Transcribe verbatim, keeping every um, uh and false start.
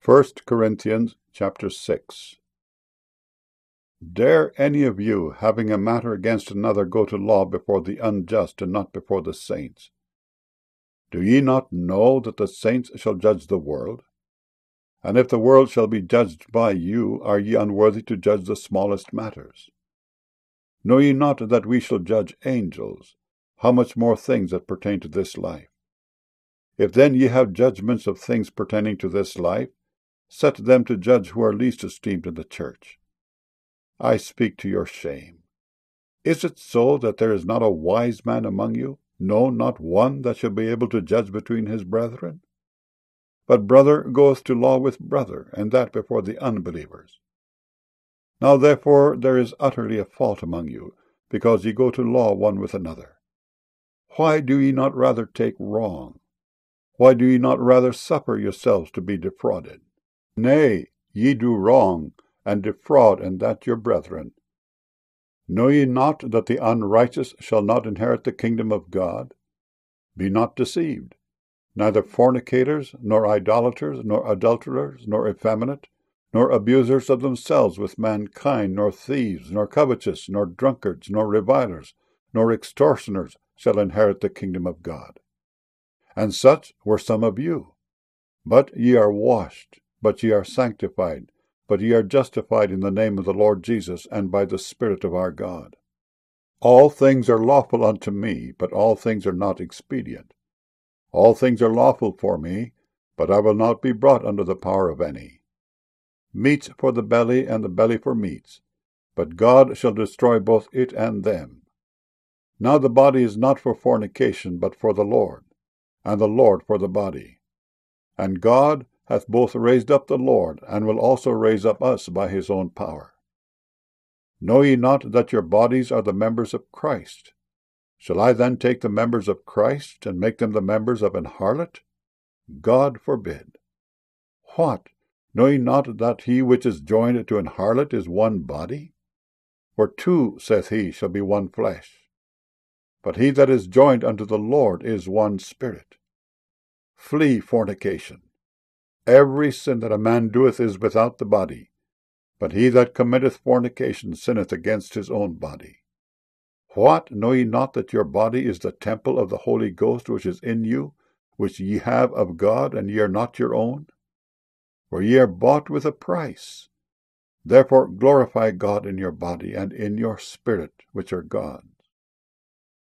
First Corinthians chapter six. Dare any of you, having a matter against another, go to law before the unjust, and not before the saints? Do ye not know that the saints shall judge the world? And if the world shall be judged by you, are ye unworthy to judge the smallest matters? Know ye not that we shall judge angels? How much more things that pertain to this life? If then ye have judgments of things pertaining to this life, set them to judge who are least esteemed in the church. I speak to your shame. Is it so that there is not a wise man among you, no, not one that shall be able to judge between his brethren? But brother goeth to law with brother, and that before the unbelievers. Now therefore there is utterly a fault among you, because ye go to law one with another. Why do ye not rather take wrong? Why do ye not rather suffer yourselves to be defrauded? Nay, ye do wrong, and defraud, and that your brethren. Know ye not that the unrighteous shall not inherit the kingdom of God? Be not deceived. Neither fornicators, nor idolaters, nor adulterers, nor effeminate, nor abusers of themselves with mankind, nor thieves, nor covetous, nor drunkards, nor revilers, nor extortioners shall inherit the kingdom of God. And such were some of you. But ye are washed, but ye are sanctified, but ye are justified in the name of the Lord Jesus, and by the Spirit of our God. All things are lawful unto me, but all things are not expedient. All things are lawful for me, but I will not be brought under the power of any. Meats for the belly, and the belly for meats, but God shall destroy both it and them. Now the body is not for fornication, but for the Lord, and the Lord for the body. And God hath both raised up the Lord, and will also raise up us by his own power. Know ye not that your bodies are the members of Christ? Shall I then take the members of Christ, and make them the members of an harlot? God forbid. What? Know ye not that he which is joined to an harlot is one body? For two, saith he, shall be one flesh. But he that is joined unto the Lord is one spirit. Flee fornication. Every sin that a man doeth is without the body, but he that committeth fornication sinneth against his own body. What? Know ye not that your body is the temple of the Holy Ghost which is in you, which ye have of God, and ye are not your own? For ye are bought with a price. Therefore glorify God in your body and in your spirit, which are God's.